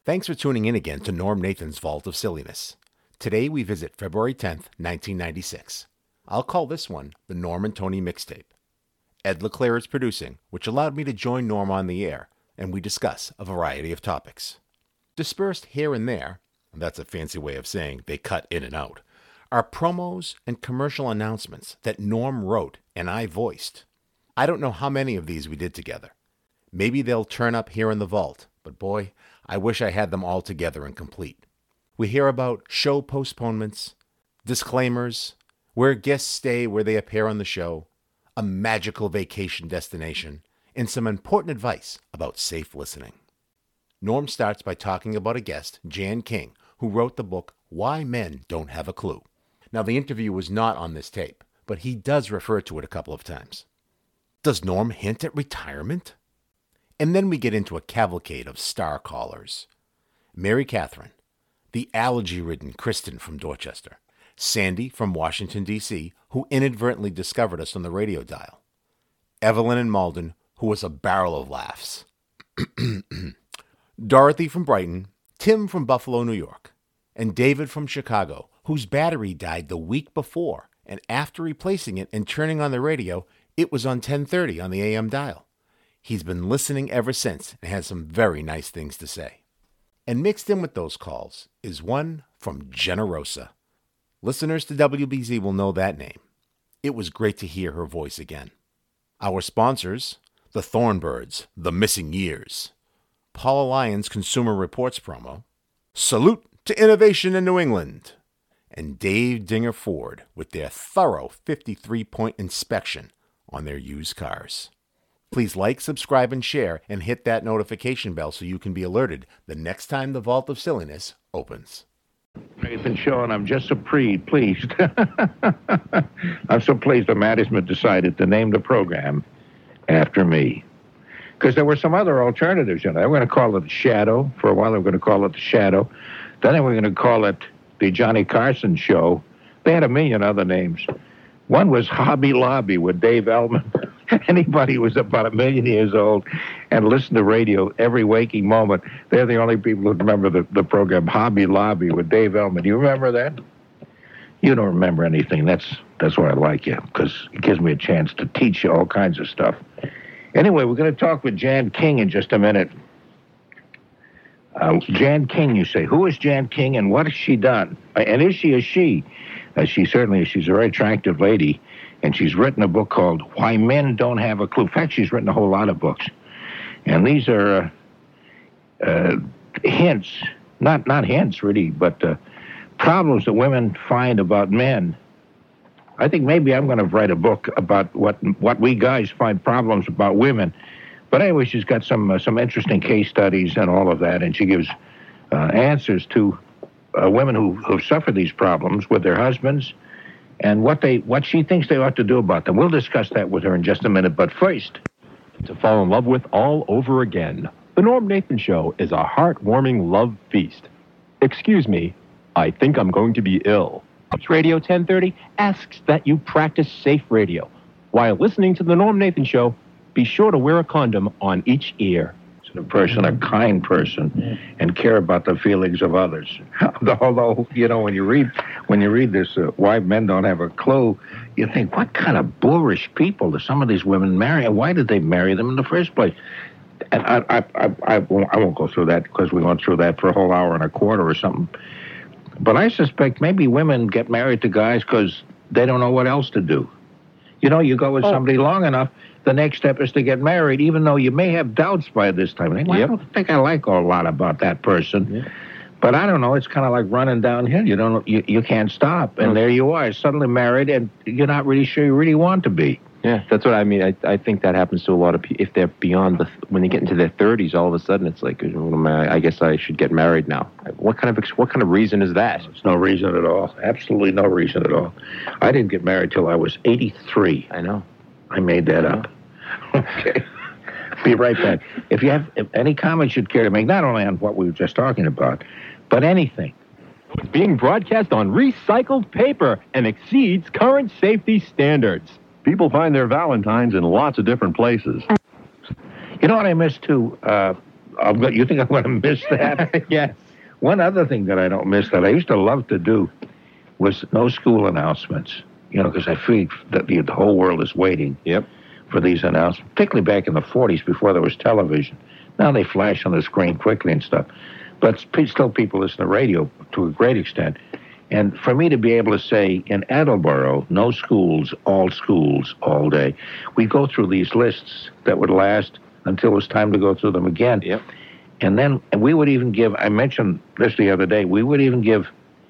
Thanks for tuning in again to Norm Nathan's Vault of Silliness. Today we visit February 10th, 1996. I'll call this one the Norm and Tony Mixtape. Ed LeClaire is producing, which allowed me to join Norm on the air, and we discuss a variety of topics. Dispersed here and there, that's a fancy way of saying they cut in and out, are promos and commercial announcements that Norm wrote and I voiced. I don't know how many of these we did together. Maybe they'll turn up here in the vault, but boy, I wish I had them all together and complete. We hear about show postponements, disclaimers, where guests stay where they appear on the show, a magical vacation destination, and some important advice about safe listening. Norm starts by talking about a guest, Jan King, who wrote the book Why Men Don't Have a Clue. Now, the interview was not on this tape, but he does refer to it a couple of times. Does Norm hint at retirement? And then we get into a cavalcade of star callers. Mary Catherine, the allergy-ridden Kristen from Dorchester, Sandy from Washington, D.C., who inadvertently discovered us on the radio dial, Evelyn in Malden, who was a barrel of laughs, Dorothy from Brighton, Tim from Buffalo, New York, and David from Chicago, whose battery died the week before, and after replacing it and turning on the radio, it was on 1030 on the AM dial. He's been listening ever since and has some very nice things to say. And mixed in with those calls is one from Generosa. Listeners to WBZ will know that name. It was great to hear her voice again. Our sponsors, the Thornbirds, the Missing Years, Paula Lyons Consumer Reports promo, Salute to Innovation in New England, and Dave Dinger Ford with their thorough 53-point inspection on their used cars. Please like, subscribe, and share, and hit that notification bell so you can be alerted the next time the Vault of Silliness opens. Nathan Show, and I'm just so pleased. I'm so pleased the management decided to name the program after me. Because there were some other alternatives, They were going to call it The Shadow. For a while, they were going to call it The Shadow. Then they were going to call it The Johnny Carson Show. They had a million other names. One was Hobby Lobby with Dave Ellman. Anybody who was about 1 million years old and listened to radio every waking moment, they're the only people who remember the program Hobby Lobby with Dave Ellman. Do you remember that? You don't remember anything. That's why I like you, because it gives me a chance to teach you all kinds of stuff. Anyway, we're going to talk with Jan King in just a minute. Jan King, you say. Who is Jan King and what has she done? And is she a she? She certainly is. She's a very attractive lady. And she's written a book called Why Men Don't Have a Clue. In fact, she's written a whole lot of books. And these are hints, not hints really, but problems that women find about men. I think maybe I'm going to write a book about what we guys find problems about women. But anyway, she's got some interesting case studies and all of that, and she gives answers to women who've suffered these problems with their husbands, and what she thinks they ought to do about them. We'll discuss that with her in just a minute, but first... To fall in love with all over again. The Norm Nathan Show is a heartwarming love feast. Excuse me, I think I'm going to be ill. Radio 1030 asks that you practice safe radio. While listening to the Norm Nathan Show, be sure to wear a condom on each ear. A person, a kind person, and care about the feelings of others. Although, when you read this, Why Men Don't Have a Clue, you think, what kind of boorish people do some of these women marry, and why did they marry them in the first place? And I won't go through that, because we went through that for a whole hour and a quarter or something. But I suspect maybe women get married to guys because they don't know what else to do. You go with somebody long enough, the next step is to get married, even though you may have doubts by this time. I don't think I like a lot about that person. Yep. But I don't know, it's kind of like running downhill. You can't stop. And there you are, suddenly married, and you're not really sure you really want to be. Yeah, that's what I mean. I think that happens to a lot of people. If they're beyond when they get into their 30s, all of a sudden it's like, I guess I should get married now. What kind of reason is that? There's no reason at all. Absolutely no reason at all. I didn't get married till I was 83. I know. I made that up. Okay. Be right back. If you have any comments you'd care to make, not only on what we were just talking about, but anything. It's being broadcast on recycled paper and exceeds current safety standards. People find their Valentines in lots of different places. You know what I miss, too? You think I'm going to miss that? Yes. One other thing that I don't miss that I used to love to do was no school announcements. Because I feel that the whole world is waiting for these announcements, particularly back in the 40s before there was television. Now they flash on the screen quickly and stuff. But still people listen to radio to a great extent. And for me to be able to say, in Attleboro, no schools all day, we go through these lists that would last until it was time to go through them again. Yep. And we would even give, I mentioned this the other day, we would even give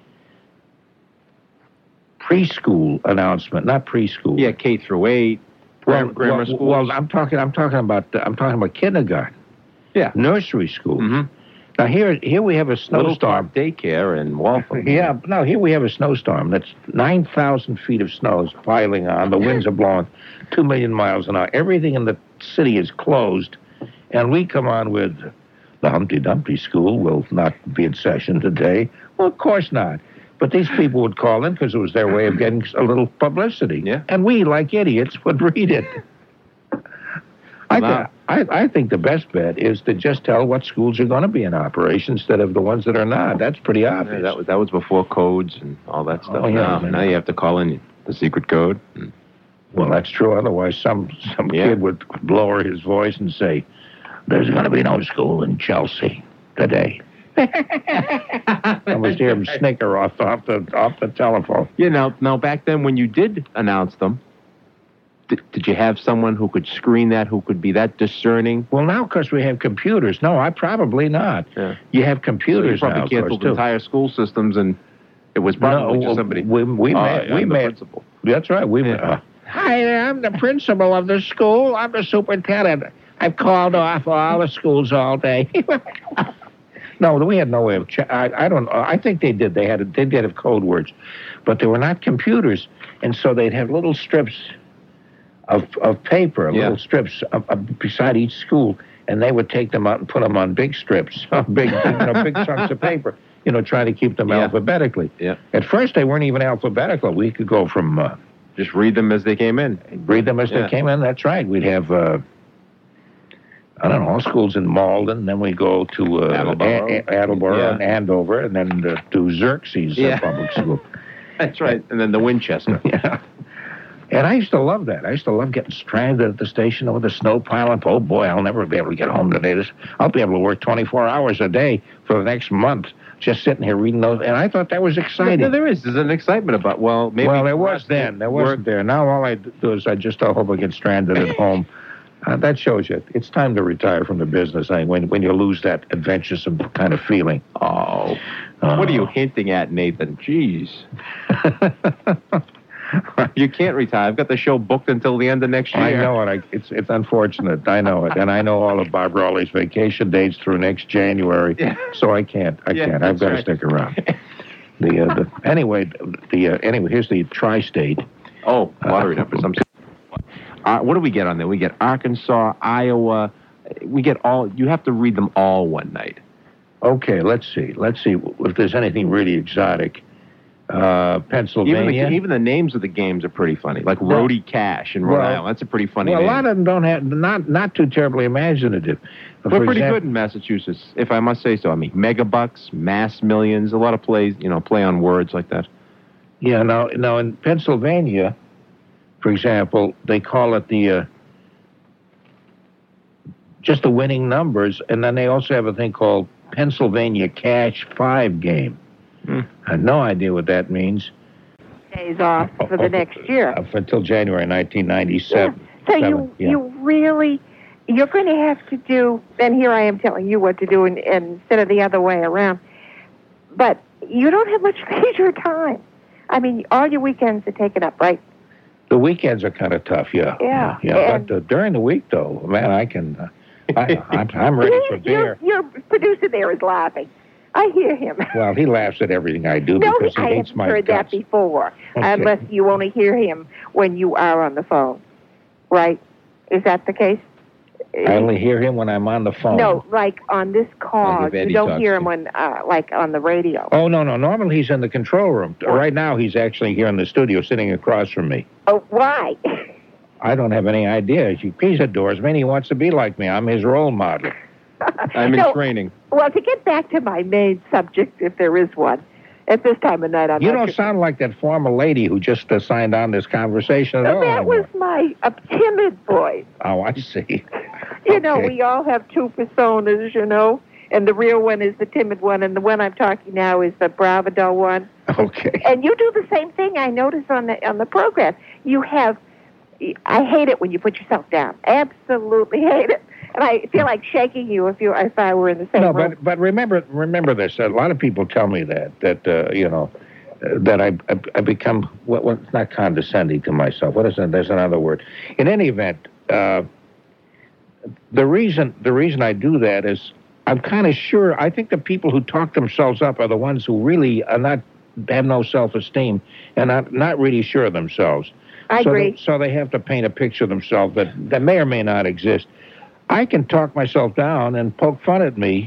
preschool announcement, not preschool. Yeah, K through 8, grammar schools. Well, I'm talking about kindergarten. Yeah. Nursery schools. Mm-hmm. Now here we have a snowstorm. Daycare in Waltham. Yeah, no, here we have a snowstorm that's 9,000 feet of snow is piling on. The winds are blowing 2 million miles an hour. Everything in the city is closed, and we come on with the Humpty Dumpty School will not be in session today. Well, of course not. But these people would call in because it was their way of getting a little publicity. Yeah. And we, like idiots, would read it. I think the best bet is to just tell what schools are going to be in operation instead of the ones that are not. That's pretty obvious. Yeah, that was before codes and all that stuff. Oh, yeah, now you have to call in the secret code. Well, that's true. Otherwise, some kid would lower his voice and say, "There's going to be no school in Chelsea today." I was hear him snicker off the telephone. Now back then when you did announce them, did you have someone who could screen that, who could be that discerning? Well, now because we have computers, no, I probably not. Yeah. You have computers so you now, probably canceled entire school systems, and it was probably just somebody. We met. Principal. That's right. Hi, I'm the principal of the school. I'm the superintendent. I've called off all the schools all day. No, we had no way of. I don't. I think they did. They did have code words, but they were not computers, and so they'd have little strips of paper, little strips beside each school, and they would take them out and put them on big strips, big chunks of paper. Trying to keep them alphabetically. Yeah. At first, they weren't even alphabetical. We could go from just read them as they came in. Read them as they came in. That's right. We'd have. I don't know, all schools in Malden, then we go to Attleboro and Andover, and then to Xerxes Public School. That's right, and then the Winchester. Yeah. And I used to love that. I used to love getting stranded at the station with the snow piling. Oh, boy, I'll never be able to get home today. I'll be able to work 24 hours a day for the next month, just sitting here reading those. And I thought that was exciting. Yeah, there's an excitement about, maybe. Well, there was then. There wasn't there. Now all I do is I hope I get stranded at home. That shows you it's time to retire from the business when you lose that adventuresome kind of feeling. Oh. What are you hinting at, Nathan? Jeez. You can't retire. I've got the show booked until the end of next year. I know it. It's unfortunate. I know it. And I know all of Bob Rawley's vacation dates through next January. Yeah. So I can't. I've got to stick around. Anyway, here's the tri-state. Oh, lottery numbers. What do we get on there? We get Arkansas, Iowa. We get all. You have to read them all one night. Okay, let's see if there's anything really exotic. Pennsylvania. Even the names of the games are pretty funny. Like Rhodey Cash in Rhode Island. That's a pretty funny name. A lot of them don't have not too terribly imaginative. We're pretty good in Massachusetts, if I must say so. I mean, Megabucks, Mass Millions, a lot of plays. Play on words like that. Yeah. Now in Pennsylvania, for example, they call it just the winning numbers, and then they also have a thing called Pennsylvania Cash 5 game. I have no idea what that means. Days off for the next year. Until January 1997. Yeah. So you really, you're going to have to do, and here I am telling you what to do instead of the other way around, but you don't have much leisure time. I mean, all your weekends are taken up, right? The weekends are kind of tough, yeah. Yeah. But during the week, though, man, I can, I'm ready for beer. Your producer there is laughing. I hear him. Well, he laughs at everything I do because he hates my guts. I haven't heard that before, okay. Unless you only hear him when you are on the phone, right? Is that the case? I only hear him when I'm on the phone. No, like on this call, you don't hear him when, like on the radio. Oh, no. Normally he's in the control room. Right now he's actually here in the studio sitting across from me. Oh, why? I don't have any idea. He adores me and he wants to be like me. I'm his role model. I'm in No. training. Well, to get back to my main subject, if there is one, at this time of night, I'm You not don't sure. sound like that former lady who just signed on this conversation at all. That was my timid voice. Oh, I see. You know, Okay. we all have two personas, you know, and the real one is the timid one, and the one I'm talking now is the bravado one. Okay. And you do the same thing. I notice on the program. You have. I hate it when you put yourself down. Absolutely hate it, and I feel like shaking you if I were in the same No, room. but remember this. A lot of people tell me that you know, that I become what it's not condescending to myself. What is it? There's another word. In any event, the reason I do that is I'm kind of sure. I think the people who talk themselves up are the ones who really have no self-esteem and are not really sure of themselves. I agree. So they have to paint a picture of themselves that may or may not exist. I can talk myself down and poke fun at me.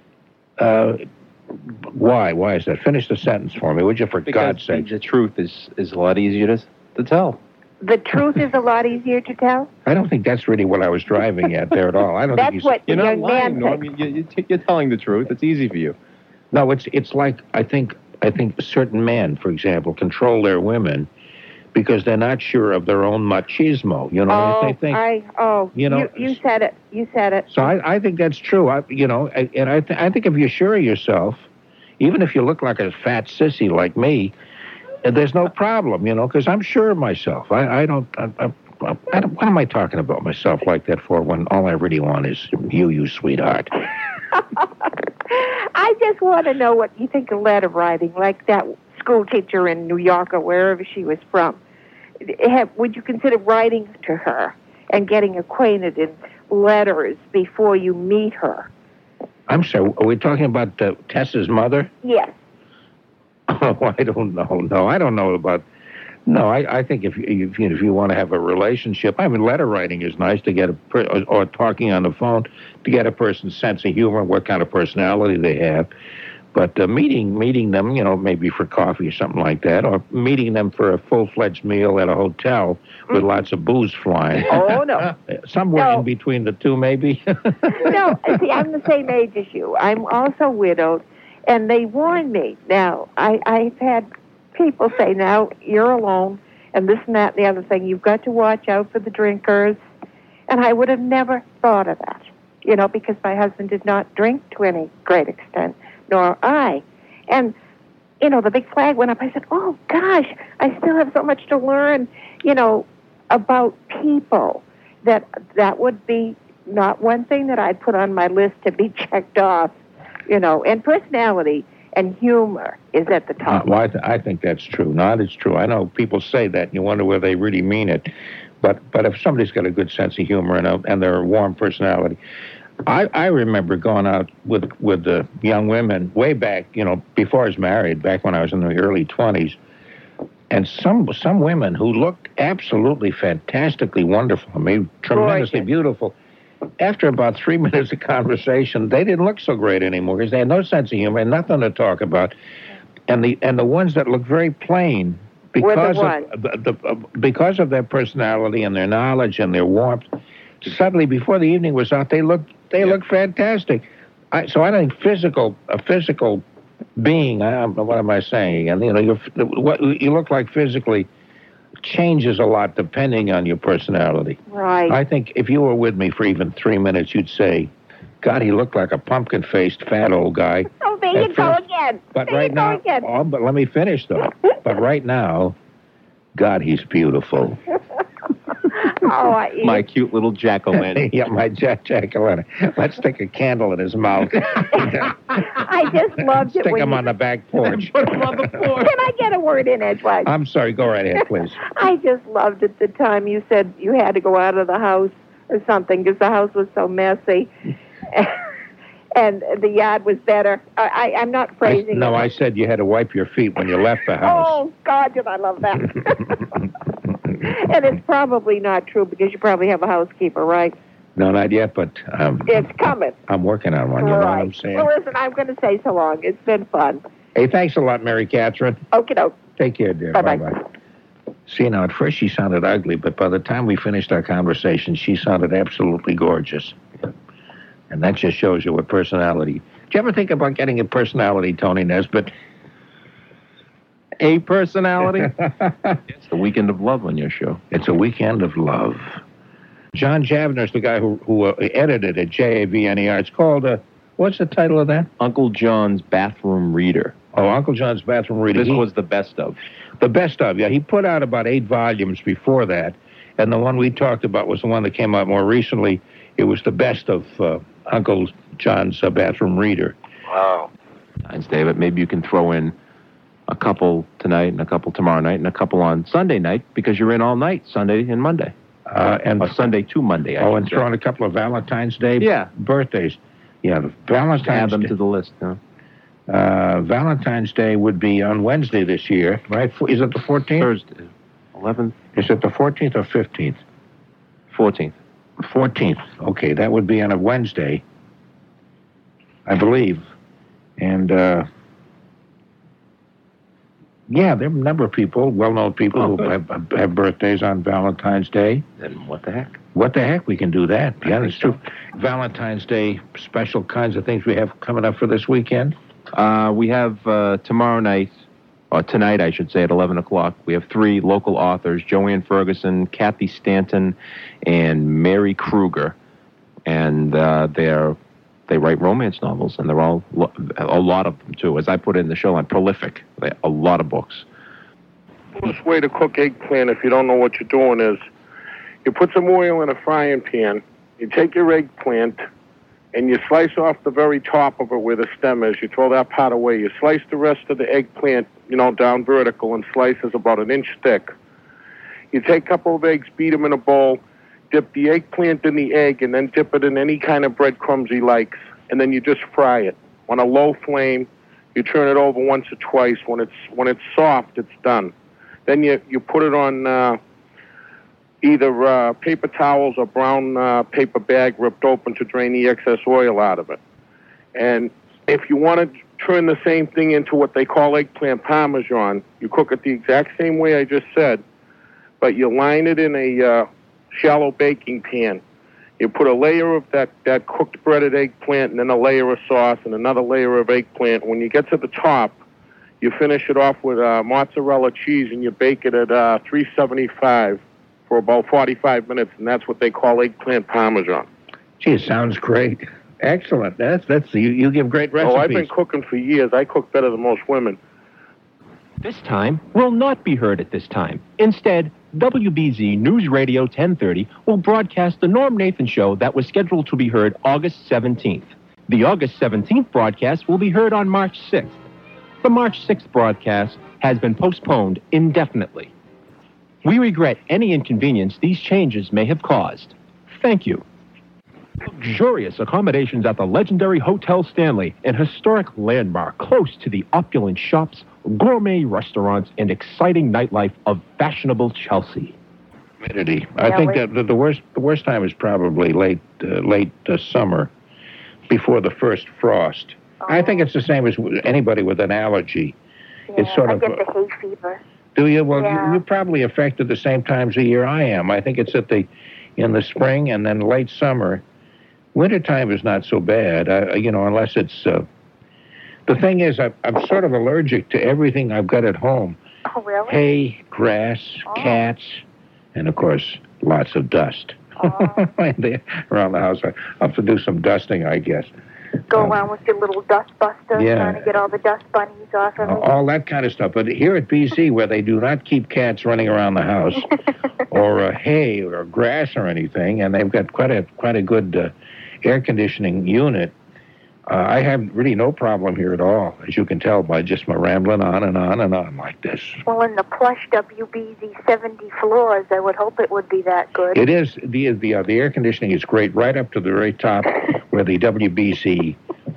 Why? Why is that? Finish the sentence for me, would you, for God's sake? The truth is a lot easier to tell. The truth is a lot easier to tell. I don't think that's really what I was driving at there at all. I don't That's think what the You're not young lying, man Norm. thinks. You're telling the truth. It's easy for you. No, it's like I think certain men, for example, control their women because they're not sure of their own machismo. You know, Oh, they think. you know, you said it. You said it. So I think that's true. I think if you're sure of yourself, even if you look like a fat sissy like me, there's no problem, you know, because I'm sure of myself. I don't. What am I talking about myself like that for when all I really want is you sweetheart? I just want to know what you think of letter writing, like that school teacher in New York or wherever she was from. Would you consider writing to her and getting acquainted in letters before you meet her? I'm sorry, are we talking about Tessa's mother? Yes. Oh, I don't know. No, I don't know about. No, I think if you want to have a relationship, I mean, letter writing is nice to get or talking on the phone to get a person's sense of humor, what kind of personality they have. But meeting them, you know, maybe for coffee or something like that, or meeting them for a full-fledged meal at a hotel with lots of booze flying. Oh, no. Somewhere No. in between the two, maybe. No, see, I'm the same age as you. I'm also widowed, and they warn me. Now, I've had people say, now, you're alone, and this and that and the other thing. You've got to watch out for the drinkers. And I would have never thought of that, you know, because my husband did not drink to any great extent, nor I. And, you know, the big flag went up. I said, oh, gosh, I still have so much to learn, you know, about people. That would be not one thing that I'd put on my list to be checked off, you know. And personality and humor is at the top. Well, I think that's true. Not it's true. I know people say that, and you wonder whether they really mean it. But if somebody's got a good sense of humor and they're a warm personality, I remember going out with the young women way back, you know, before I was married, back when I was in the early 20s, and some women who looked absolutely fantastically wonderful, I mean, tremendously Gorgeous. beautiful. After about 3 minutes of conversation, they didn't look so great anymore because they had no sense of humor and nothing to talk about. And the ones that looked very plain because because of their personality and their knowledge and their warmth, suddenly before the evening was out, they looked fantastic. So I think a physical being. What am I saying? And you know, what you look like physically changes a lot depending on your personality. Right. I think if you were with me for even 3 minutes, you'd say, God, he looked like a pumpkin-faced, fat old guy. Oh, there you go again. But there right you go now, again. but let me finish, though. But right now, God, he's beautiful. My cute little jack-o'-lantern. Yeah, my jack-o'-lantern. Let's stick a candle in his mouth. I just loved it Stick when him you... on the back porch. Put him on the floor. Can I get a word in edgewise? I'm sorry, go right ahead, please. I just loved it the time you said you had to go out of the house or something because the house was so messy. And the yard was better. I'm not phrasing it. I said you had to wipe your feet when you left the house. Oh, God, did I love that. And it's probably not true because you probably have a housekeeper, right? No, not yet, but It's coming. I'm working on one, you know what I'm Right. saying? Well, listen, I'm going to say so long. It's been fun. Hey, thanks a lot, Mary Catherine. Okie doke. Take care, dear. Bye-bye. Bye-bye. See, now, at first she sounded ugly, but by the time we finished our conversation, she sounded absolutely gorgeous. And that just shows you what personality. Did you ever think about getting a personality, Tony Nesbitt? A personality? It's the Weekend of Love on your show. It's a weekend of love. John Javner's the guy who edited it, JAVNER. It's called, what's the title of that? Uncle John's Bathroom Reader. Oh, Uncle John's Bathroom Reader. This was the best of. The best of, yeah. He put out about 8 volumes before that, and the one we talked about was the one that came out more recently. It was the best of Uncle John's Bathroom Reader. Wow. Thanks, David. Maybe you can throw in a couple tonight and a couple tomorrow night and a couple on Sunday night because you're in all night, Sunday and Monday. And Sunday to Monday. And throw in a couple of Valentine's Day birthdays. Yeah, the Valentine's Add them Day. to the list, huh? Valentine's Day would be on Wednesday this year, right? Is it the 14th? Thursday. 11th? Is it the 14th or 15th? 14th. 14th. Okay, that would be on a Wednesday, I believe. And, yeah, there are a number of people, well-known people who have birthdays on Valentine's Day. Then what the heck? What the heck? We can do that. Yeah, that's true. Valentine's Day, special kinds of things we have coming up for this weekend. We have tomorrow night, or tonight, I should say, at 11 o'clock. We have 3 local authors, Joanne Ferguson, Kathy Stanton, and Mary Kruger. And they write romance novels, and they're all, a lot of them, too. As I put it in the show, I'm prolific. A lot of books. The best way to cook eggplant if you don't know what you're doing is you put some oil in a frying pan, you take your eggplant, and you slice off the very top of it where the stem is. You throw that part away. You slice the rest of the eggplant, down vertical in slices about an inch thick. You take a couple of eggs, beat them in a bowl, dip the eggplant in the egg, and then dip it in any kind of breadcrumbs he likes, and then you just fry it on a low flame. You turn it over once or twice. When it's soft, it's done. Then you put it on either paper towels or brown paper bag ripped open to drain the excess oil out of it. And if you want to turn the same thing into what they call eggplant parmesan, you cook it the exact same way I just said, but you line it in a shallow baking pan. You put a layer of that cooked breaded eggplant and then a layer of sauce and another layer of eggplant. When you get to the top, you finish it off with mozzarella cheese and you bake it at 375 for about 45 minutes, and that's what they call eggplant parmesan. Gee, it sounds great. Excellent. That's you give great recipes. Oh, I've been cooking for years. I cook better than most women. This time will not be heard at this time. Instead, WBZ News Radio 1030 will broadcast the Norm Nathan Show that was scheduled to be heard August 17th. The August 17th broadcast will be heard on March 6th. The March 6th broadcast has been postponed indefinitely. We regret any inconvenience these changes may have caused. Thank you. Luxurious accommodations at the legendary Hotel Stanley, an historic landmark close to the opulent shops, gourmet restaurants, and exciting nightlife of fashionable Chelsea. Humidity. I think that the worst time is probably late summer, before the first frost. Oh. I think it's the same as anybody with an allergy. Yeah, it's sort of I get the hay fever. Do you? Well, you're probably affected the same times of year I am. I think it's in the spring and then late summer. Wintertime is not so bad, unless it's... the thing is, I'm sort of allergic to everything I've got at home. Oh, really? Hay, grass, cats, and, of course, lots of dust. Around the house. I have to do some dusting, I guess. Go around with your little dust buster, trying to get all the dust bunnies off of it. All that kind of stuff. But here at BC, where they do not keep cats running around the house, or hay or grass or anything, and they've got quite a good air conditioning unit, I have really no problem here at all, as you can tell by just my rambling on and on and on like this. Well, in the plush WBZ 70 floors, I would hope it would be that good. It is. The air conditioning is great right up to the very top where the WBC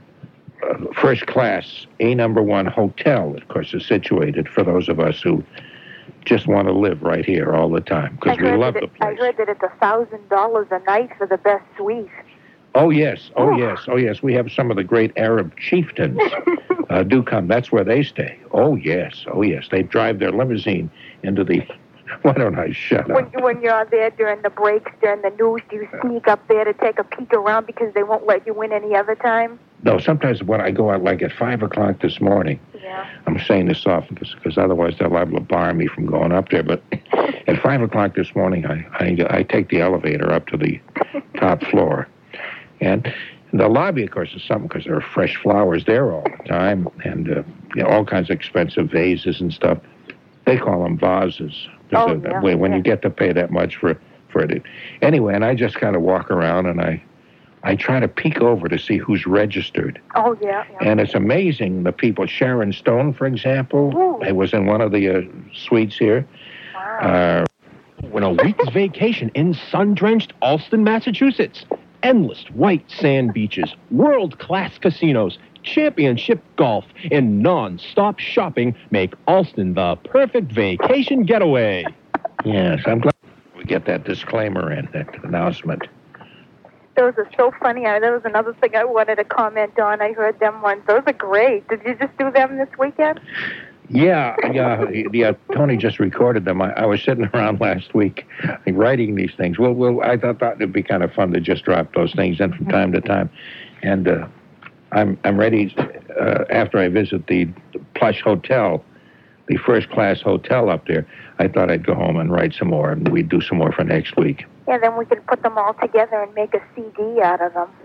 first class A1 hotel, of course, is situated for those of us who just want to live right here all the time because we love the place. I heard that it's $1,000 a night for the best suite. Oh, yes. Oh, yes. Oh, yes. We have some of the great Arab chieftains do come. That's where they stay. Oh, yes. Oh, yes. They drive their limousine into the Why don't I shut up? When you're there during the breaks, during the news, do you sneak up there to take a peek around because they won't let you in any other time? No, sometimes when I go out, like at 5 o'clock this morning, Yeah. I'm saying this often because otherwise they're liable to bar me from going up there. But at 5 o'clock this morning, I take the elevator up to the top floor. And the lobby, of course, is something because there are fresh flowers there all the time and all kinds of expensive vases and stuff. They call them vases. When you get to pay that much for it. Anyway, and I just kind of walk around and I try to peek over to see who's registered. Oh, yeah. And it's amazing, the people. Sharon Stone, for example, I was in one of the suites here. Wow. When a week's vacation in sun-drenched Allston, Massachusetts. Endless white sand beaches, world-class casinos, championship golf, and non-stop shopping make Allston the perfect vacation getaway. Yes, I'm glad we get that disclaimer in, that announcement. Those are so funny. There was another thing I wanted to comment on. I heard them once. Those are great. Did you just do them this weekend? Yeah. Tony just recorded them. I was sitting around last week writing these things. Well, I thought it'd be kind of fun to just drop those things in from time to time. And I'm ready, after I visit the plush hotel, the first-class hotel up there, I thought I'd go home and write some more, and we'd do some more for next week. Yeah, then we could put them all together and make a CD out of them.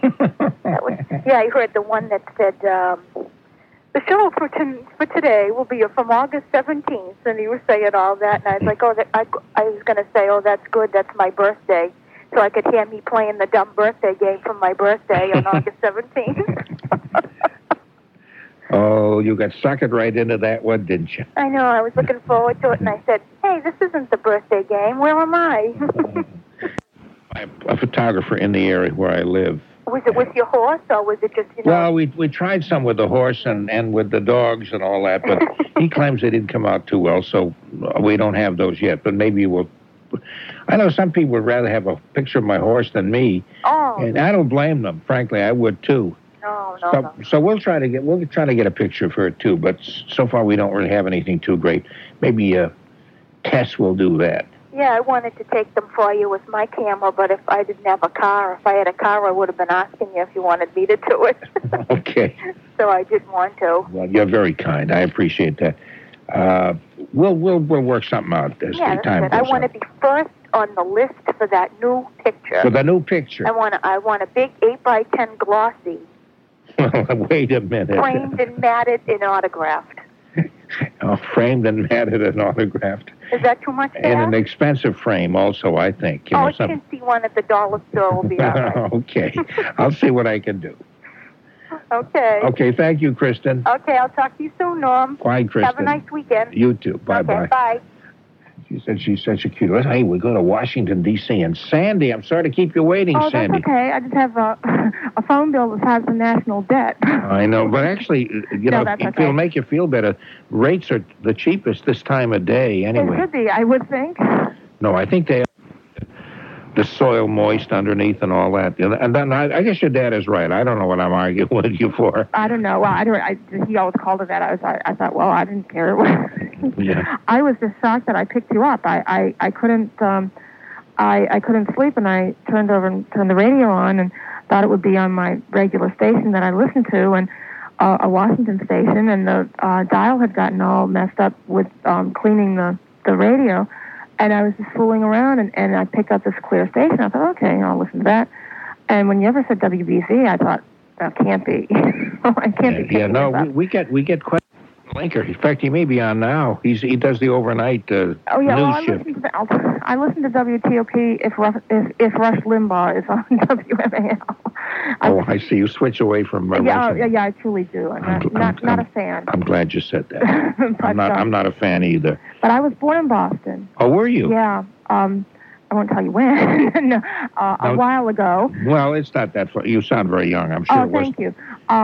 I heard the one that said, the show for today will be from August 17th, and he was saying all that, and I was like, I was going to say, that's good, that's my birthday, so I could hear me playing the dumb birthday game from my birthday on August 17th. Oh, you got suckered right into that one, didn't you? I know, I was looking forward to it, and I said, hey, this isn't the birthday game, where am I? I'm a photographer in the area where I live. Was it with your horse, or was it just, Well, we tried some with the horse and with the dogs and all that, but he claims they didn't come out too well, so we don't have those yet, but maybe we'll... I know some people would rather have a picture of my horse than me, and I don't blame them. Frankly, I would too. No. So we'll try to get a picture of her too, but so far we don't really have anything too great. Maybe Tess will do that. Yeah, I wanted to take them for you with my camera, but if I didn't have a car, if I had a car, I would have been asking you if you wanted me to do it. Okay. So I didn't want to. Well, you're very kind. I appreciate that. We'll work something out as the time goes on. I want to be first on the list for that new picture. For the new picture. I want a big 8x10 glossy. Wait a minute. Framed and matted and autographed. Framed and matted and autographed. Is that too much to And ask? an expensive frame also, I think. You can see one at the dollar store will be all right. Okay. I'll see what I can do. Okay. Okay, thank you, Kristen. Okay, I'll talk to you soon, Norm. Bye, Kristen. Have a nice weekend. You too. Bye-bye. Okay, bye. She said she's such a cute. Hey, we go to Washington, D.C. And Sandy, I'm sorry to keep you waiting, Sandy. That's okay. I just have a phone bill that has the national debt. I know, but actually, it'll make you feel better. Rates are the cheapest this time of day, anyway. It should be, I would think. No, I think they... The soil moist underneath and all that. And then I guess your dad is right. I don't know what I'm arguing with you for. I don't know. Well, he always called it that. I thought, well, I didn't care. Yeah. I was just shocked that I picked you up. I couldn't sleep, and I turned the radio on and thought it would be on my regular station that I listened to, and a Washington station, and the dial had gotten all messed up with cleaning the radio. And I was just fooling around, and I picked up this clear station. I thought, okay, I'll listen to that. And when you ever said WBC, I thought, that can't be. I can't be. Yeah, no, we get quite Linker. In fact, he may be on now. He does the overnight news shift. I listen to WTOP if Rush Limbaugh is on WMAL. I see. You switch away from. Yeah, I truly do. I'm not a fan. I'm glad you said that. I'm not a fan either. But I was born in Boston. Oh, were you? Yeah. I won't tell you when. A while ago. Well, it's not that far. You sound very young, I'm sure. Oh, thank you.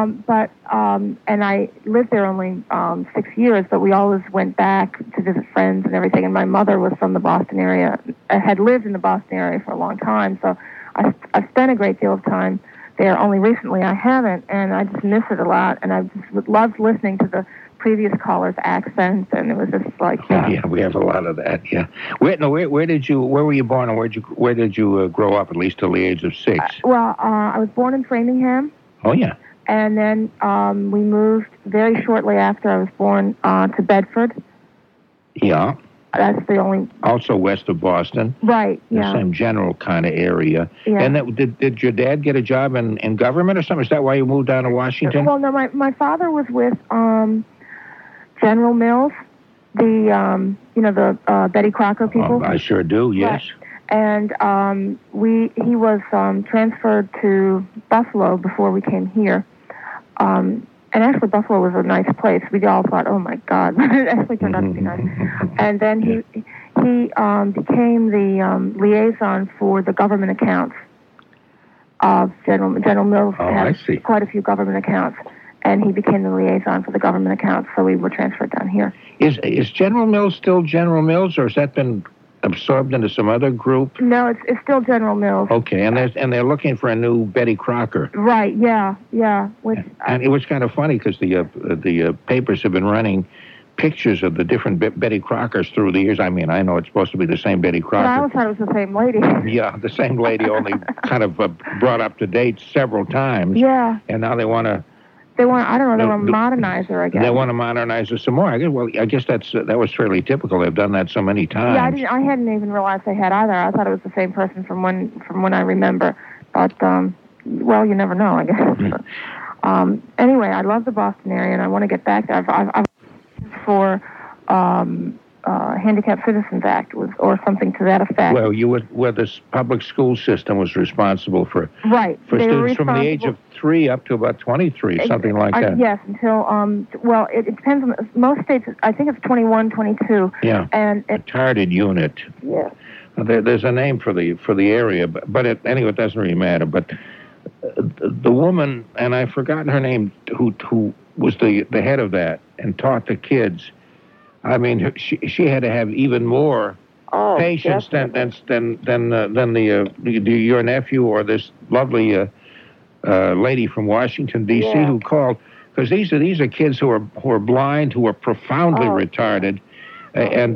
And I lived there only 6 years, but we always went back to visit friends and everything. And my mother was from the Boston area, had lived in the Boston area for a long time. So I spent a great deal of time there. Only recently I haven't, and I just miss it a lot. And I just loved listening to the previous caller's accent, and it was just like. Yeah, we have a lot of that. Yeah. Where were you born, and where did you grow up? At least till the age of 6. I was born in Framingham. Oh yeah. And then we moved very shortly after I was born to Bedford. Yeah. That's the only. Also west of Boston. Right. Yeah. The same general kind of area. Yeah. And did your dad get a job in government or something? Is that why you moved down to Washington? Well, no. My father was with General Mills, the Betty Crocker people. Oh, I sure do. Yes. Right. And he was transferred to Buffalo before we came here. And actually, Buffalo was a nice place. We all thought, "Oh my God!" It actually turned out to be nice. And then he became the liaison for the government accounts of General Mills. I see. Quite a few government accounts, and he became the liaison for the government accounts. So we were transferred down here. Is General Mills still General Mills, or has that been absorbed into some other group? No, it's still General Mills. Okay, and they're looking for a new Betty Crocker. Right. Yeah. And it was kind of funny because the papers have been running pictures of the different Betty Crockers through the years. I mean, I know it's supposed to be the same Betty Crocker. But I always thought it was the same lady. Yeah, the same lady, only kind of brought up to date several times. Yeah. And now they want to. They want to modernize her, I guess. They want to modernize her some more. I guess that was fairly typical. They've done that so many times. Yeah, I hadn't even realized they had either. I thought it was the same person from when I remember. But well, you never know, I guess. Anyway, I love the Boston area, and I want to get back there. I've for Handicapped Citizens Act or something to that effect. Well, where this public school system was responsible for for students from the age of 3 up to about 23, something like that. Yes, until well, it depends on most states. I think it's 21, 22. Yeah. And retarded unit. Yeah. There's a name for the area, but anyway, it doesn't really matter. But the woman, and I've forgotten her name, who was the head of that and taught the kids. I mean, she had to have even more patience than your nephew or this lovely lady from Washington D.C. who called, because these are kids who are blind, who are profoundly retarded, and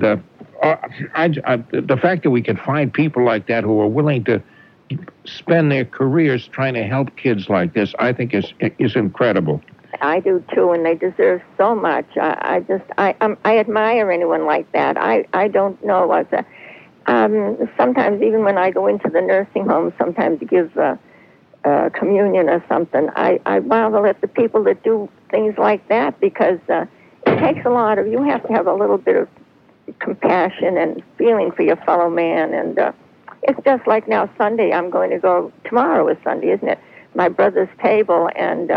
the fact that we can find people like that who are willing to spend their careers trying to help kids like this, I think is incredible. I do too, and they deserve so much. I admire anyone like that. I don't know. Sometimes even when I go into the nursing home, sometimes to give communion or something, I marvel at the people that do things like that, because it takes a lot of. You have to have a little bit of compassion and feeling for your fellow man, and it's just like now Sunday. I'm going to go. Tomorrow is Sunday, isn't it? My brother's table, and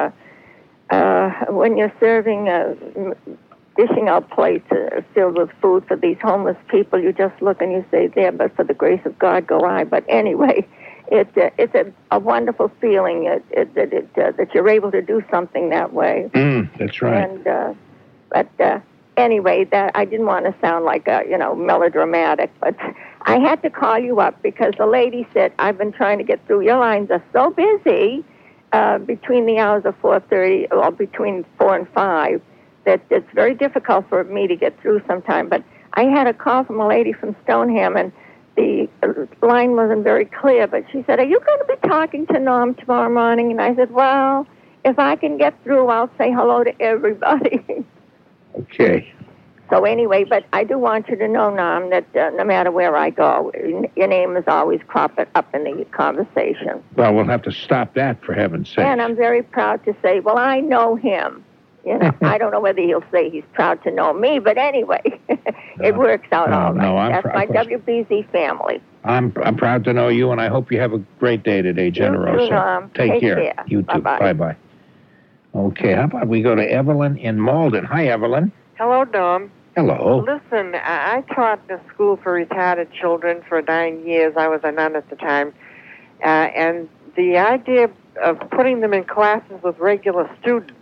when you're serving, dishing out plates filled with food for these homeless people, you just look and you say, "There, but for the grace of God go I." But anyway, it's a wonderful feeling that you're able to do something that way. That's right. And but anyway, that I didn't want to sound like melodramatic, but I had to call you up because the lady said, "I've been trying to get through. Your lines are so busy." Between the hours of 4:30, or between 4 and 5, that it's very difficult for me to get through sometime. But I had a call from a lady from Stoneham, and the line wasn't very clear, but she said, "Are you going to be talking to Norm tomorrow morning?" And I said, "Well, if I can get through, I'll say hello to everybody." Okay. So anyway, but I do want you to know, Norm, that no matter where I go, your name is always cropping up in the conversation. Well, we'll have to stop that, for heaven's sake. And I'm very proud to say, well, I know him. I don't know whether he'll say he's proud to know me, but anyway, it works out all right. That's my WBZ family. I'm proud to know you, and I hope you have a great day today, Generosa. You too, Norm. Take care. You too. Bye-bye. Okay, how about we go to Evelyn in Malden. Hi, Evelyn. Hello, Norm. Hello. Listen, I taught in a school for retarded children for 9 years. I was a nun at the time. And the idea of putting them in classes with regular students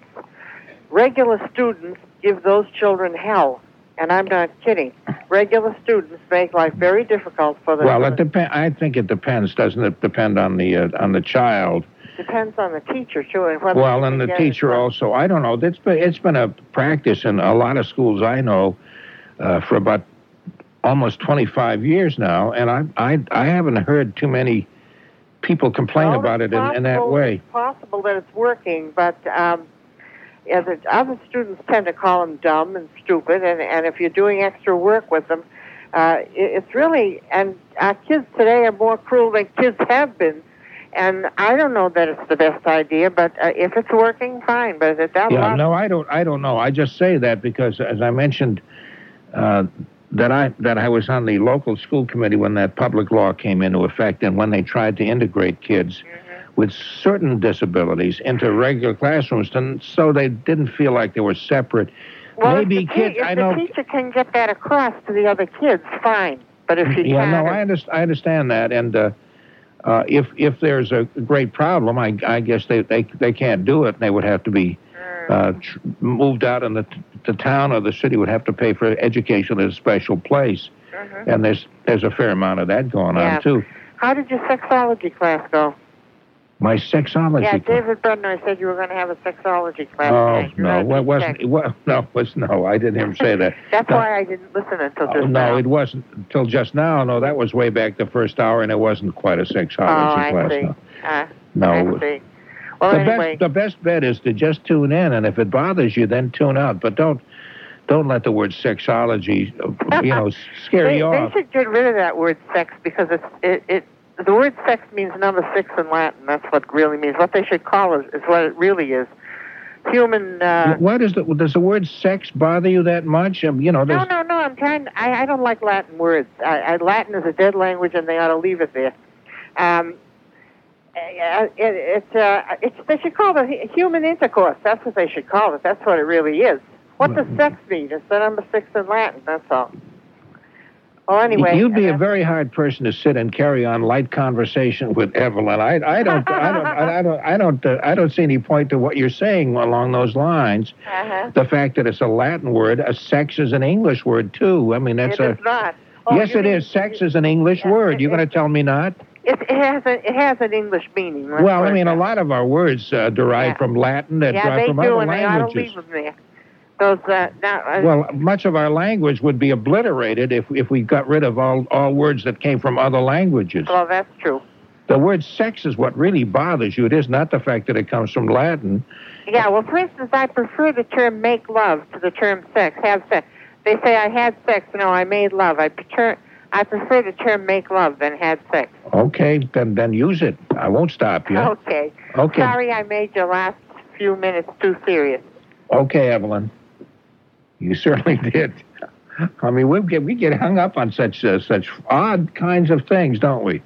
give those children hell. And I'm not kidding. Regular students make life very difficult for them. Well, I think it depends. Doesn't it depend on the child? depends on the teacher, too. And whether Well, you and can the get teacher it. also. I don't know. It's been a practice in a lot of schools I know for about almost 25 years now, and I haven't heard too many people complain Well, about it it's in that way. It's possible that it's working, but the other students tend to call them dumb and stupid, and if you're doing extra work with them, it's really, and our kids today are more cruel than kids have been, and I don't know that it's the best idea, but if it's working, fine, but if that Yeah, no, I don't know. I just say that because, as I mentioned, that I was on the local school committee when that public law came into effect, and when they tried to integrate kids with certain disabilities into regular classrooms, and so they didn't feel like they were separate. Well, Maybe if kids. I know. the teacher can get that across to the other kids, fine. But if she Yeah, can't, no, I understand that, and if there's a great problem, I guess they can't do it. They would have to be moved out, and the town or the city would have to pay for education at a special place. And there's a fair amount of that going on too. How did your sexology class go? My sexology. Yeah, class. David Bednar said you were going to have a sexology class. Oh today. no, what wasn't? Well, no, I didn't hear him say that. That's why I didn't listen until just now. No, it wasn't until just now. No, that was way back the first hour, and it wasn't quite a sexology class. I see. No. I see. Well, anyway. The best bet is to just tune in, and if it bothers you, then tune out. But don't let the word sexology, scare you off. They should get rid of that word sex because the word sex means number 6 in Latin. That's what it really means. What they should call it is what it really is. Human. Does the word sex bother you that much? No. I'm trying. I don't like Latin words. Latin is a dead language, and they ought to leave it there. They should call it human intercourse. That's what they should call it. That's what it really is. What does sex mean? It's the number 6 in Latin. That's all. Well, anyway, you'd be a very hard person to sit and carry on light conversation with Evelyn. I don't see any point to what you're saying along those lines. The fact that it's a Latin word, a sex is an English word too. I mean, that's It is not. Yes, it is. Sex is an English word. You're going to tell me not? It has an English meaning. Well, I mean, a lot of our words derive from Latin that derive from other languages. Yeah, they do, and they ought to leave them there. Well, much of our language would be obliterated if we got rid of all words that came from other languages. Well, that's true. The word sex is what really bothers you. It is not the fact that it comes from Latin. Yeah, well, for instance, I prefer the term make love to the term sex, have sex. They say I had sex. No, I made love. I prefer the term make love than had sex. Okay, then use it. I won't stop you. Okay. Sorry I made your last few minutes too serious. Okay, Evelyn. You certainly did. I mean, we get hung up on such odd kinds of things, don't we?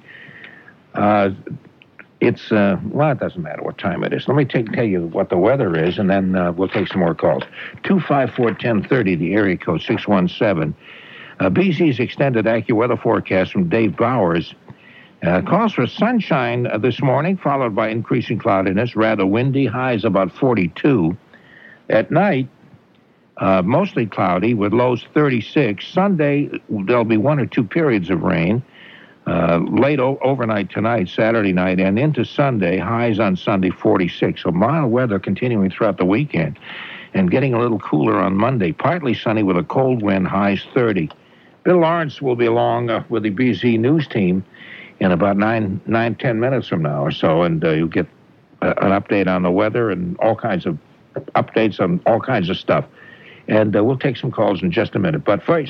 It doesn't matter what time it is. Let me tell you what the weather is, and then we'll take some more calls. 254-1030, the area code 617. BZ's extended AccuWeather forecast from Dave Bowers calls for sunshine this morning, followed by increasing cloudiness, rather windy, highs about 42. At night, mostly cloudy with lows 36. Sunday, there'll be 1 or 2 periods of rain. Late overnight tonight, Saturday night, and into Sunday, highs on Sunday 46. So mild weather continuing throughout the weekend and getting a little cooler on Monday. Partly sunny with a cold wind, highs 30. Bill Lawrence will be along with the BZ News team in about 10 minutes from now or so, and you'll get an update on the weather and all kinds of updates on all kinds of stuff. And we'll take some calls in just a minute. But first...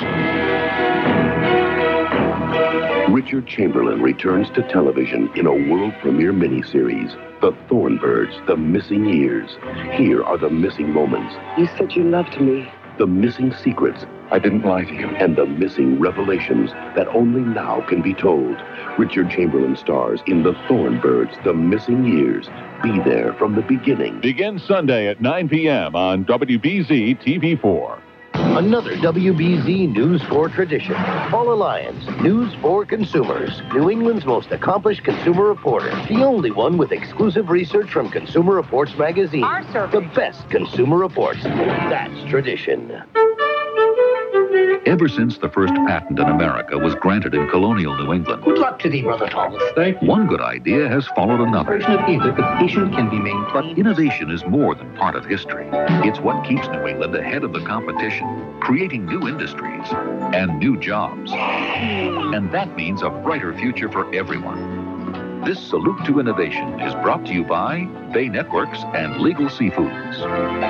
Richard Chamberlain returns to television in a world premiere miniseries, The Thornbirds, The Missing Years. Here are the missing moments. You said you loved me. The missing secrets. I didn't lie to you. And the missing revelations that only now can be told. Richard Chamberlain stars in The Thornbirds, The Missing Years. Be there from the beginning. Begins Sunday at 9 p.m. on WBZ TV4. Another WBZ News 4 tradition. Paul Alliance, News for Consumers. New England's most accomplished consumer reporter. The only one with exclusive research from Consumer Reports magazine. The best consumer reports. That's tradition. Ever since the first patent in America was granted in colonial New England, Good luck to thee, Brother Thomas. Thank you. One good idea has followed another. The patient can be maintained. But innovation is more than part of history. It's what keeps New England ahead of the competition, creating new industries and new jobs. And that means a brighter future for everyone. This salute to innovation is brought to you by Bay Networks and Legal Seafoods.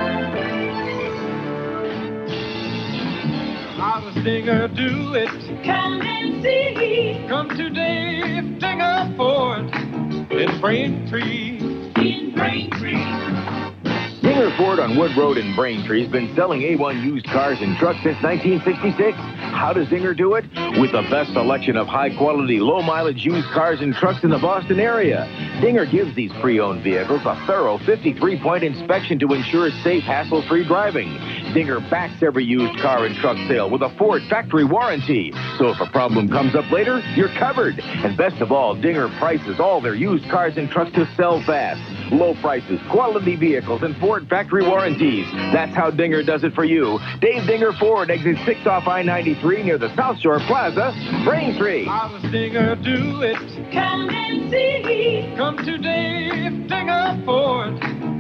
How does Dinger do it? Come and see. Come to Dave Dinger Ford in Braintree. In Braintree. Dinger Ford on Wood Road in Braintree has been selling A1 used cars and trucks since 1966. How does Dinger do it? With the best selection of high-quality, low-mileage used cars and trucks in the Boston area. Dinger gives these pre-owned vehicles a thorough 53-point inspection to ensure safe, hassle-free driving. Dinger backs every used car and truck sale with a Ford factory warranty. So if a problem comes up later, you're covered. And best of all, Dinger prices all their used cars and trucks to sell fast. Low prices, quality vehicles, and Ford factory warranties. That's how Dinger does it for you. Dave Dinger Ford, exit 6 off I-93 near the South Shore Plaza, Braintree. How does Dinger do it? Come and see. Come to Dave Dinger Ford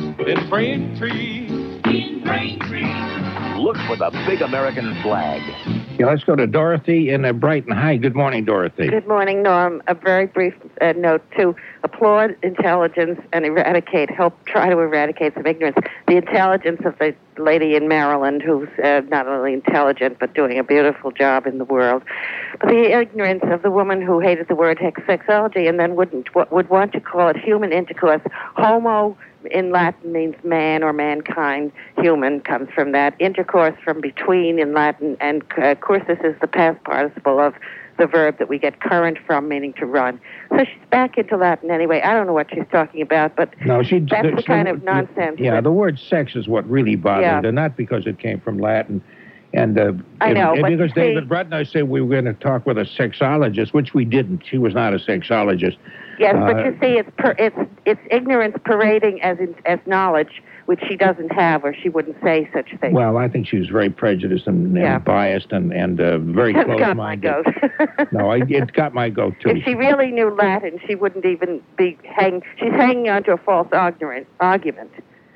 in Braintree. In Braintree. Look for the big American flag. Yeah, let's go to Dorothy in Brighton. Hi, good morning, Dorothy. Good morning, Norm. A very brief note to applaud intelligence and help try to eradicate some ignorance. The intelligence of the lady in Maryland who's not only intelligent but doing a beautiful job in the world. But the ignorance of the woman who hated the word sexology and then would want to call it human intercourse. Homo in Latin means man or mankind. Human comes from that. Intercourse from between in Latin. And cursus is the past participle of the verb that we get current from, meaning to run. So she's back into Latin anyway. I don't know what she's talking about, but that's the kind of nonsense. Yeah, the word sex is what really bothered her, not because it came from Latin. And I know, but because David Brett and I said we were going to talk with a sexologist, which we didn't. She was not a sexologist. Yes, but you see, it's ignorance parading as knowledge, which she doesn't have, or she wouldn't say such things. Well, I think she was very prejudiced and biased and very close-minded. Got my goat. No, it got my goat too. If she really knew Latin, she wouldn't even be She's hanging on to a false argument.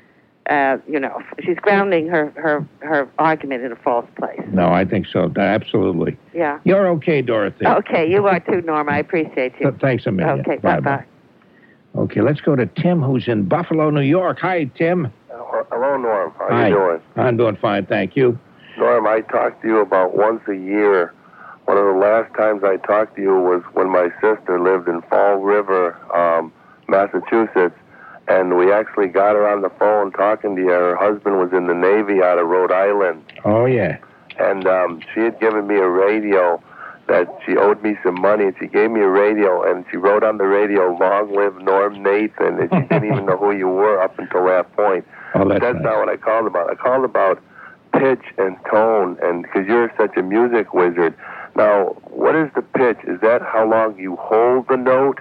She's grounding her argument in a false place. No, I think so. Absolutely. Yeah. You're okay, Dorothy. Okay, you are too, Norm. I appreciate you. Thanks a million. Okay, bye-bye. Okay, let's go to Tim, who's in Buffalo, New York. Hi, Tim. Hello, Norm. How are you doing? I'm doing fine, thank you. Norm, I talk to you about once a year. One of the last times I talked to you was when my sister lived in Fall River, Massachusetts. And we actually got her on the phone talking to you. Her husband was in the Navy out of Rhode Island. Oh, yeah. And she had given me a radio that she owed me some money. And she gave me a radio, and she wrote on the radio, "Long live Norm Nathan." And she didn't even know who you were up until that point. Oh, that's nice. Not what I called about. I called about pitch and tone, and because you're such a music wizard. Now, what is the pitch? Is that how long you hold the note?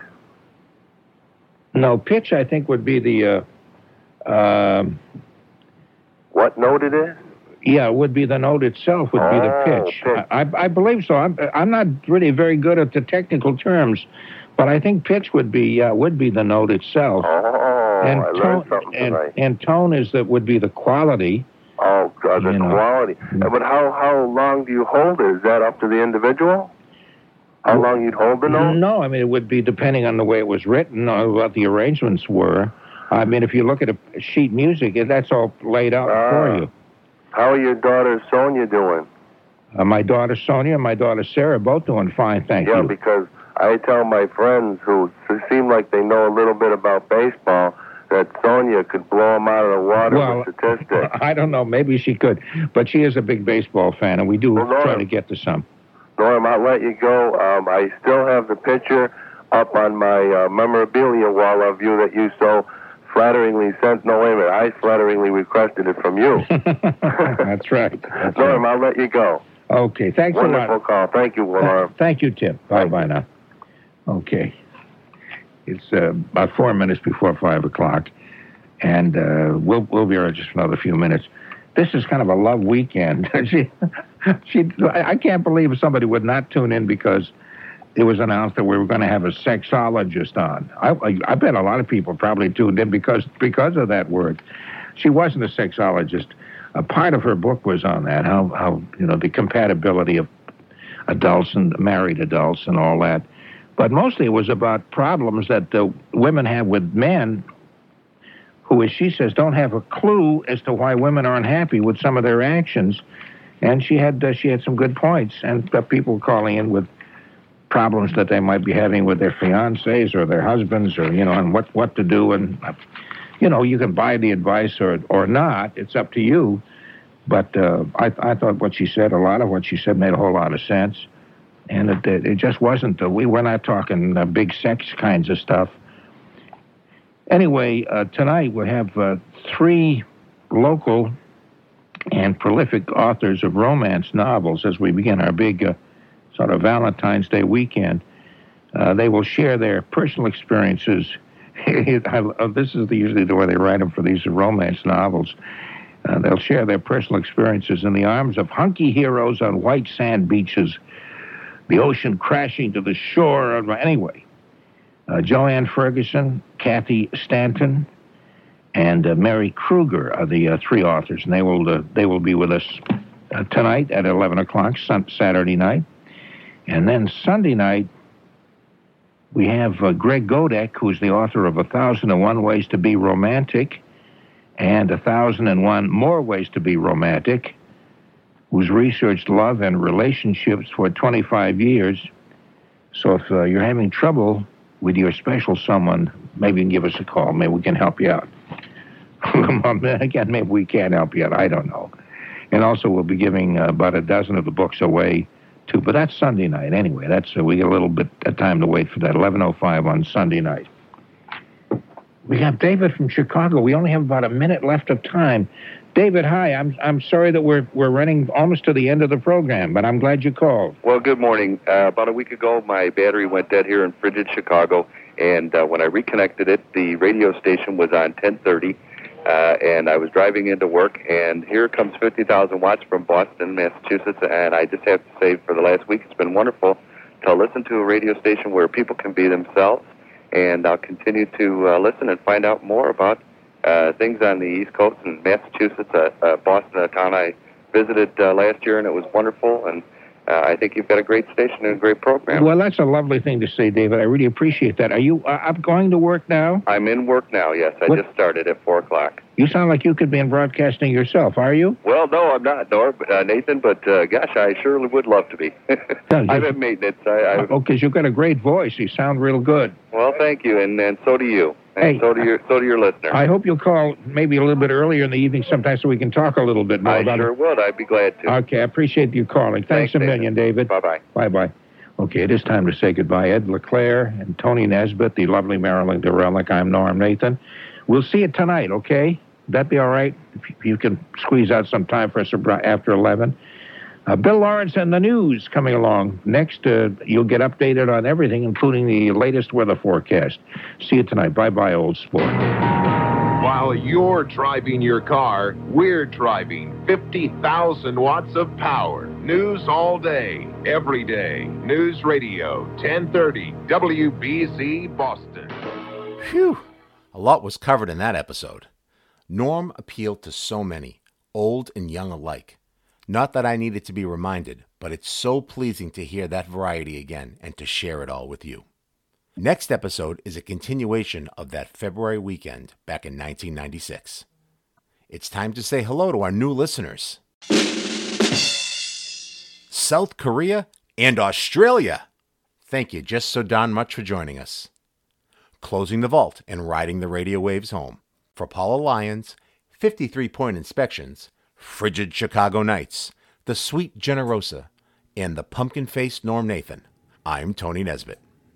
No, pitch, I think, would be the... what note it is? Yeah, it would be the note itself, would be the pitch. I believe so. I'm not really very good at the technical terms, but I think pitch would be the note itself. Oh, and I learned something tonight. And tone would be the quality. Oh, God, the quality. But how long do you hold it? Is that up to the individual? How long you'd hold the note? No, I mean, it would be depending on the way it was written or what the arrangements were. I mean, if you look at a sheet music, that's all laid out for you. How are your daughter Sonia doing? My daughter Sonia and my daughter Sarah both doing fine, thank you. Yeah, because I tell my friends who seem like they know a little bit about baseball that Sonia could blow them out of the water with statistics. I don't know, maybe she could, but she is a big baseball fan, and we do try to get to some. Norm, I'll let you go. I still have the picture up on my memorabilia wall of you that you so flatteringly sent. No, wait a minute. I flatteringly requested it from you. That's right. Norm, I'll let you go. Okay, thanks a lot. Wonderful call. Thank you, Norm. Thank you, Tim. Bye-bye now. Okay. It's about 4 minutes before 5 o'clock, and we'll be here in just another few minutes. This is kind of a love weekend. I can't believe somebody would not tune in because it was announced that we were going to have a sexologist on. I bet a lot of people probably tuned in because of that word. She wasn't a sexologist. A part of her book was on that, how the compatibility of adults and married adults and all that. But mostly it was about problems that women have with men who, as she says, don't have a clue as to why women are unhappy with some of their actions. And she had some good points. And people calling in with problems that they might be having with their fiancés or their husbands or, and what to do. And, you can buy the advice or not. It's up to you. But I thought a lot of what she said made a whole lot of sense. And it just wasn't, we're not talking big sex kinds of stuff. Anyway, tonight we'll have 3 local and prolific authors of romance novels as we begin our big sort of Valentine's Day weekend. They will share their personal experiences. This is usually the way they write them for these romance novels. They'll share their personal experiences in the arms of hunky heroes on white sand beaches, the ocean crashing to the shore. Anyway, Joanne Ferguson, Kathy Stanton, and Mary Kruger are the 3 authors, and they will be with us tonight at 11 o'clock, Saturday night. And then Sunday night, we have Greg Godek, who's the author of 1,001 Ways to Be Romantic and 1,001 More Ways to Be Romantic, who's researched love and relationships for 25 years. So if you're having trouble with your special someone, maybe you can give us a call. Maybe we can help you out. Again, maybe we can't help you out. I don't know. And also, we'll be giving about a dozen of the books away, too. But that's Sunday night. Anyway, we get a little bit of time to wait for that. 11:05 on Sunday night. We have David from Chicago. We only have about a minute left of time. David, hi. I'm sorry that we're running almost to the end of the program, but I'm glad you called. Well, good morning. About a week ago, my battery went dead here in frigid Chicago, and when I reconnected it, the radio station was on 1030, and I was driving into work, and here comes 50,000 watts from Boston, Massachusetts, and I just have to say, for the last week, it's been wonderful to listen to a radio station where people can be themselves, and I'll continue to listen and find out more about things on the East Coast and Massachusetts, Boston, a town I visited last year, and it was wonderful. And I think you've got a great station and a great program. Well, that's a lovely thing to say, David. I really appreciate that. Are you up going to work now? I'm in work now, yes. I just started at 4 o'clock. You sound like you could be in broadcasting yourself, are you? Well, no, I'm not, Nathan, but gosh, I surely would love to be. I'm in maintenance. Because you've got a great voice. You sound real good. Well, thank you, and so do you. And so do your listener. I hope you'll call maybe a little bit earlier in the evening sometime so we can talk a little bit more about it. I sure would. I'd be glad to. Okay, I appreciate you calling. Thanks a million, David. Bye-bye. Bye-bye. Okay, it is time to say goodbye. Ed LeClaire and Tony Nesbitt, the lovely Marilyn Derelick. I'm Norm Nathan. We'll see you tonight, okay? Would that be all right? If you can squeeze out some time for us after 11. Bill Lawrence and the news coming along. Next, you'll get updated on everything, including the latest weather forecast. See you tonight. Bye-bye, old sport. While you're driving your car, we're driving 50,000 watts of power. News all day, every day. News Radio, 1030, WBZ, Boston. Phew. A lot was covered in that episode. Norm appealed to so many, old and young alike. Not that I needed to be reminded, but it's so pleasing to hear that variety again and to share it all with you. Next episode is a continuation of that February weekend back in 1996. It's time to say hello to our new listeners. South Korea and Australia. Thank you just so darn much for joining us. Closing the vault and riding the radio waves home. For Paula Lyons, 53-point inspections, Frigid Chicago Nights, The Sweet Generosa, and the pumpkin-faced Norm Nathan. I'm Tony Nesbitt.